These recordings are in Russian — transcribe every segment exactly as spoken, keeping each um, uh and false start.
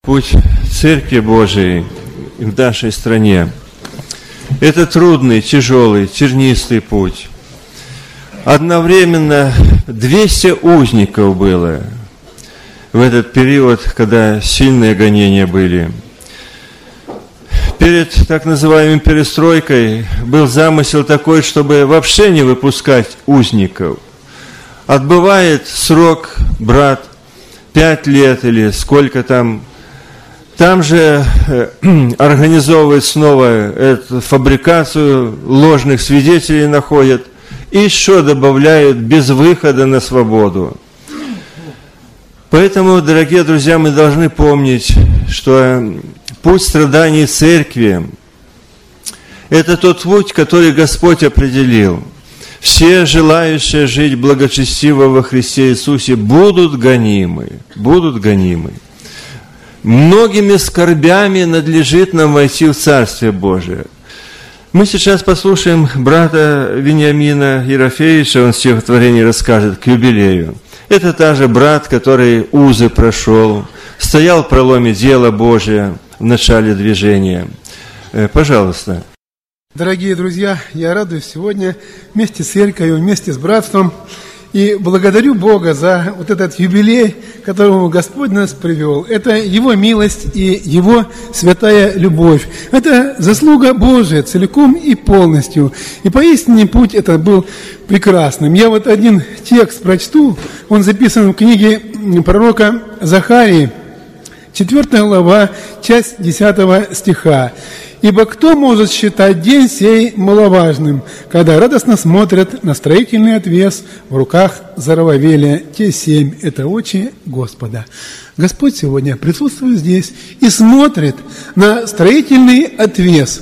Путь Церкви Божией в нашей стране – это трудный, тяжелый, тернистый путь. Одновременно двести узников было в этот период, когда сильные гонения были. Перед так называемой перестройкой был замысел такой, чтобы вообще не выпускать узников. Отбывает срок брат пять лет или сколько там. Там же э, организовывают снова эту фабрикацию, ложных свидетелей находят и еще добавляют без выхода на свободу. Поэтому, дорогие друзья, мы должны помнить, что путь страданий Церкви – это тот путь, который Господь определил. Все желающие жить благочестиво во Христе Иисусе будут гонимы, будут гонимы. Многими скорбями надлежит нам войти в Царствие Божие. Мы сейчас послушаем брата Вениамина Ерофеевича, он стихотворение расскажет к юбилею. Это та же брат, который узы прошел, стоял в проломе дела Божия в начале движения. Пожалуйста. Дорогие друзья, я радуюсь сегодня вместе с церковью, вместе с братством. И благодарю Бога за вот этот юбилей, к которому Господь нас привел. Это Его милость и Его святая любовь. Это заслуга Божия целиком и полностью. И поистине путь этот был прекрасным. Я вот один текст прочту. Он записан в книге пророка Захарии, четвёртая глава, часть десятого стиха. «Ибо кто может считать день сей маловажным, когда радостно смотрят на строительный отвес в руках Зоровавеля, те семь, это очи Господа». Господь сегодня присутствует здесь и смотрит на строительный отвес.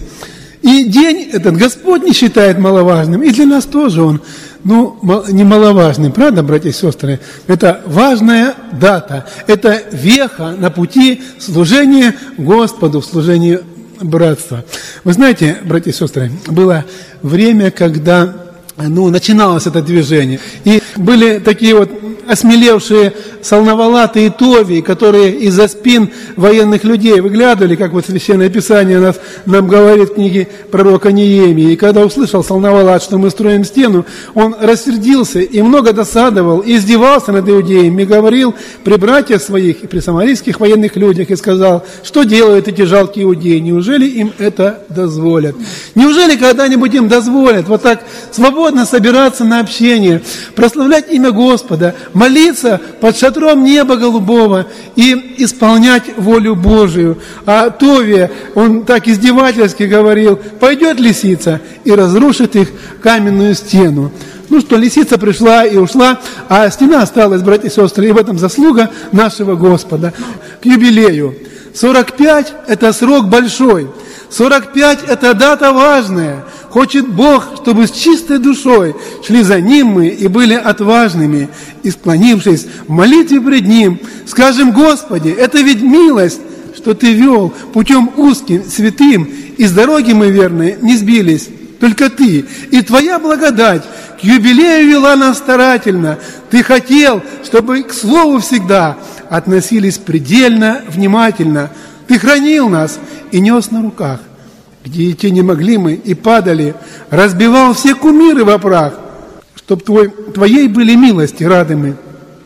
И день этот Господь не считает маловажным, и для нас тоже он, ну, немаловажный, правда, братья и сестры? Это важная дата, это веха на пути служения Господу, в служении братства. Вы знаете, братья и сестры, было время, когда ну, начиналось это движение. И были такие вот осмелевшие Салнавалаты и Товии, которые из-за спин военных людей выглядывали, как вот Священное Писание нас, нам говорит в книге пророка Неемии. И когда услышал Салнавалат, что мы строим стену, он рассердился и много досадовал, и издевался над иудеями, и говорил при братьях своих и при самарийских военных людях, и сказал, что делают эти жалкие иудеи, неужели им это дозволят? Неужели когда-нибудь им дозволят вот так свободно собираться на общение, прославлять имя Господа, молиться под шатром неба голубого и исполнять волю Божию? А Товия, он так издевательски говорил, пойдет лисица и разрушит их каменную стену. Ну что, лисица пришла и ушла, а стена осталась, братья и сестры, и в этом заслуга нашего Господа. К юбилею. сорок пять – это срок большой. сорок пять – это дата важная. Хочет Бог, чтобы с чистой душой шли за Ним мы и были отважными, и, склонившись в молитве пред Ним, скажем: Господи, это ведь милость, что Ты вел путем узким, святым, и с дороги мы верные не сбились. Только Ты и Твоя благодать к юбилею вела нас старательно. Ты хотел, чтобы к слову всегда относились предельно внимательно. Ты хранил нас и нес на руках, где идти не могли мы и падали, разбивал все кумиры во прах, чтоб твой, Твоей были милости рады мы.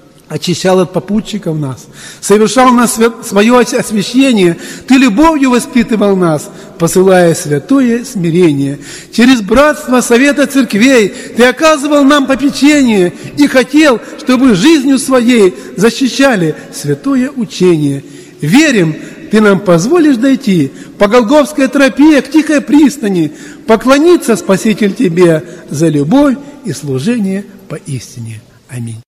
Очищал от попутчиков нас, совершал нас свят, свое освящение, Ты любовью воспитывал нас, посылая святое смирение. Через братство совета церквей Ты оказывал нам попечение и хотел, чтобы жизнью своей защищали святое учение. Верим, Ты нам позволишь дойти по Голгофской тропе к тихой пристани, поклониться, Спаситель, Тебе за любовь и служение поистине. Аминь.